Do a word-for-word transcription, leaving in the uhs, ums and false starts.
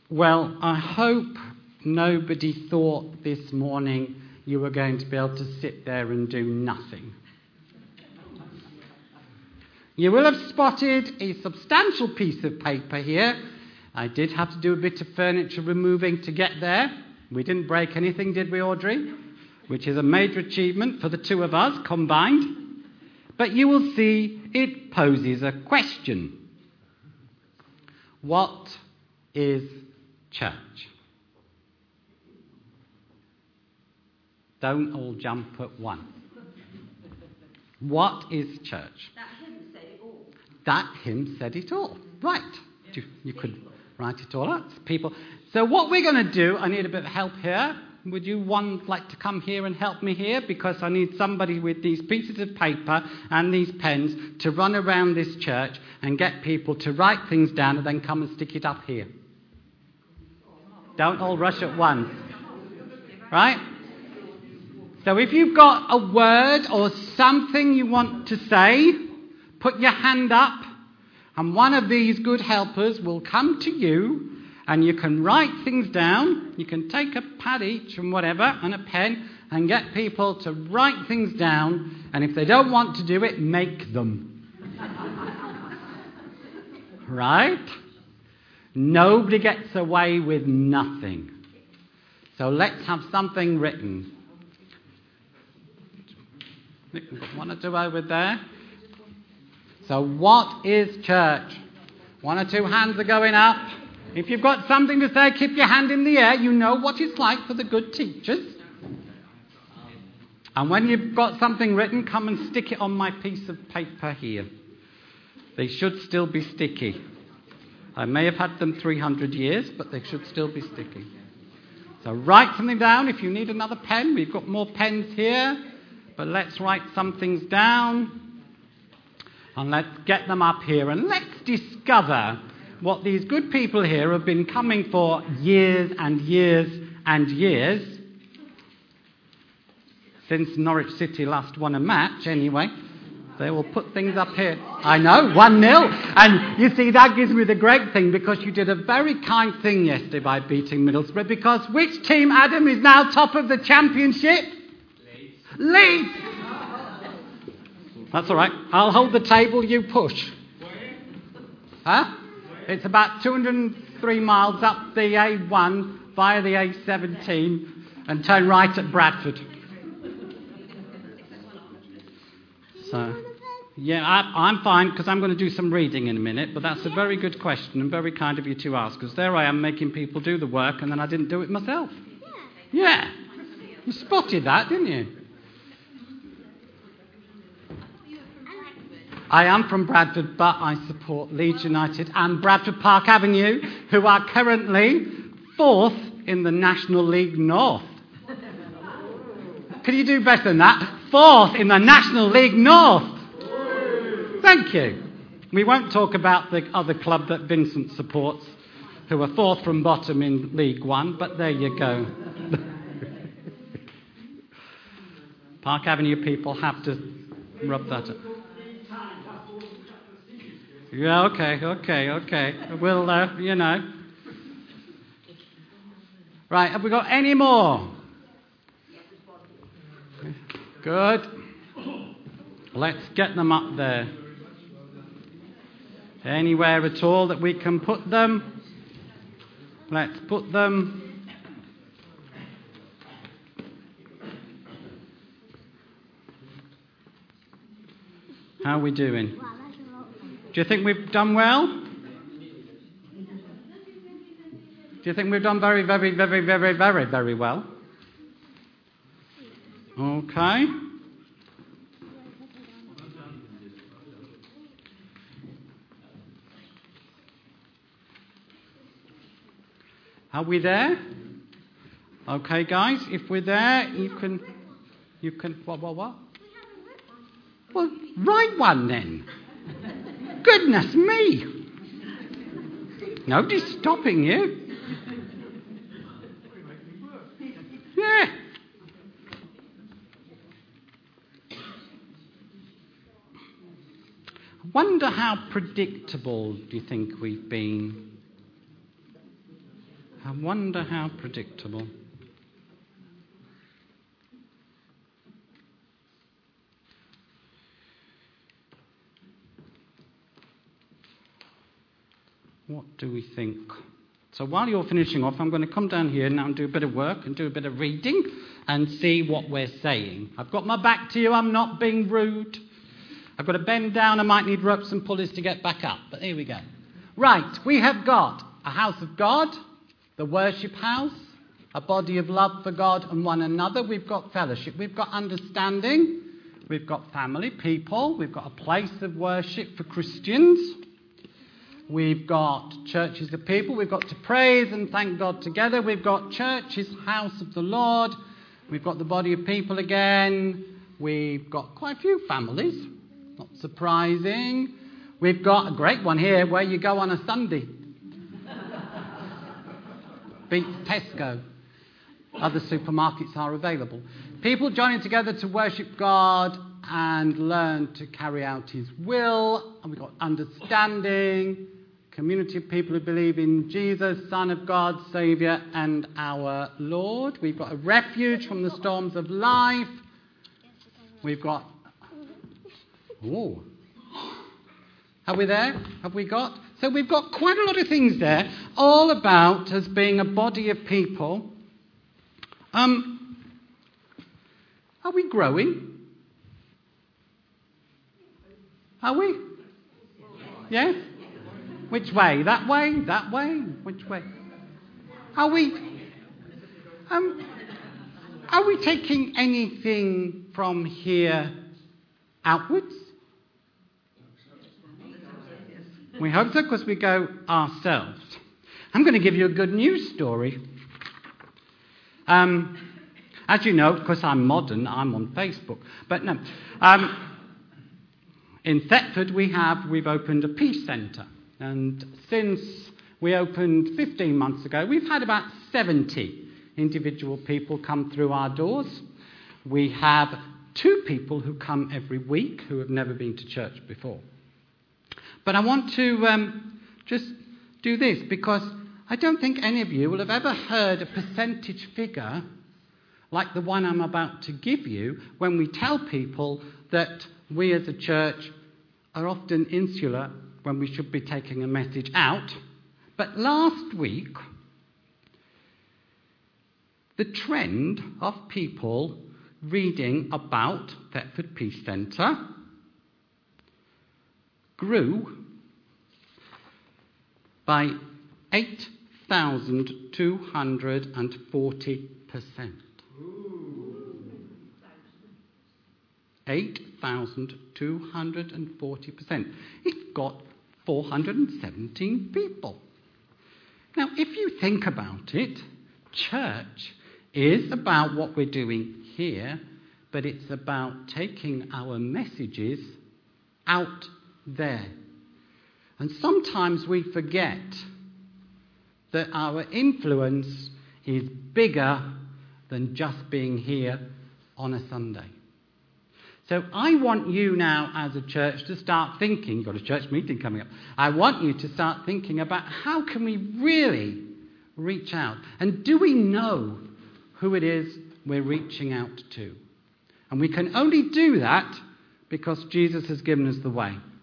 Well, I hope nobody thought this morning you were going to be able to sit there and do nothing. You will have spotted a substantial piece of paper here. I did have to do a bit of furniture removing to get there. We didn't break anything, did we, Audrey? Which is a major achievement for the two of us combined. But you will see it poses a question. What is church? Don't all jump at once. What is church? That hymn said it all. That hymn said it all. Right. You, you could write it all out. People. So what we're going to do, I need a bit of help here. Would you one like to come here and help me here? Because I need somebody with these pieces of paper and these pens to run around this church and get people to write things down and then come and stick it up here. Don't all rush at once. Right? So if you've got a word or something you want to say, put your hand up and one of these good helpers will come to you. And you can write things down. You can take a pad each and whatever and a pen and get people to write things down. And if they don't want to do it, make them. Right? Nobody gets away with nothing. So let's have something written. One or two over there. So what is church? One or two hands are going up. If you've got something to say, keep your hand in the air. You know what it's like for the good teachers. And when you've got something written, come and stick it on my piece of paper here. They should still be sticky. I may have had them three hundred years, but they should still be sticky. So write something down. If you need another pen, we've got more pens here. But let's write some things down. And let's get them up here. And let's discover what these good people here have been coming for years and years and years. Since Norwich City last won a match, anyway. They will put things up here. I know, one nil. And you see, that gives me the great thing, because you did a very kind thing yesterday by beating Middlesbrough. Because which team, Adam, is now top of the championship? Leeds. Leeds! That's all right. I'll hold the table, you push. Huh? It's about two hundred three miles up the A one via the A seventeen and turn right at Bradford. So, yeah, I, I'm fine because I'm going to do some reading in a minute, but that's a very good question and very kind of you to ask, because there I am making people do the work and then I didn't do it myself. Yeah. You spotted that, didn't you? I am from Bradford, but I support Leeds United and Bradford Park Avenue, who are currently fourth in the National League North. Can you do better than that? Fourth in the National League North. Thank you. We won't talk about the other club that Vincent supports, who are fourth from bottom in League One, but there you go. Park Avenue people have to rub that up. Yeah, okay, okay, okay. We'll, uh, you know. Right, have we got any more? Good. Let's get them up there. Anywhere at all that we can put them. Let's put them. How are we doing? Do you think we've done well? Do you think we've done very, very, very, very, very, very well? Okay. Are we there? Okay, guys, if we're there, you can, you can, what, what, what? Well, write one then. Goodness me! Nobody's stopping you. Yeah. I wonder how predictable do you think we've been? I wonder how predictable. What do we think? So while you're finishing off, I'm going to come down here now and do a bit of work and do a bit of reading and see what we're saying. I've got my back to you. I'm not being rude. I've got to bend down. I might need ropes and pulleys to get back up. But here we go. Right, we have got a house of God, the worship house, a body of love for God and one another. We've got fellowship. We've got understanding. We've got family, people. We've got a place of worship for Christians. We've got churches of people. We've got to praise and thank God together. We've got churches, house of the Lord. We've got the body of people again. We've got quite a few families. Not surprising. We've got a great one here where you go on a Sunday. Beats Tesco. Other supermarkets are available. People joining together to worship God and learn to carry out his will. And we've got understanding, community of people who believe in Jesus, Son of God, Saviour and our Lord. We've got a refuge from the storms of life. We've got... Oh. Are we there? Have we got? So we've got quite a lot of things there, all about us being a body of people. Um, are we growing? Are we? Yes? Which way? That way? That way? Which way? Are we... Um, are we taking anything from here outwards? We hope so, because we go ourselves. I'm going to give you a good news story. Um, as you know, because I'm modern, I'm on Facebook. But no. Um, in Thetford, we have, we've opened a peace centre. And since we opened fifteen months ago, we've had about seventy individual people come through our doors. We have two people who come every week who have never been to church before. But I want to um, just do this, because I don't think any of you will have ever heard a percentage figure like the one I'm about to give you when we tell people that we as a church are often insular when we should be taking a message out. But last week, the trend of people reading about Thetford Peace Centre grew by eight thousand two hundred forty percent. eight thousand two hundred forty percent. It got four hundred seventeen people. Now, if you think about it, church is about what we're doing here, but it's about taking our messages out there. And sometimes we forget that our influence is bigger than just being here on a Sunday. So I want you now as a church to start thinking, you've got a church meeting coming up, I want you to start thinking about how can we really reach out? And do we know who it is we're reaching out to? And we can only do that because Jesus has given us the way.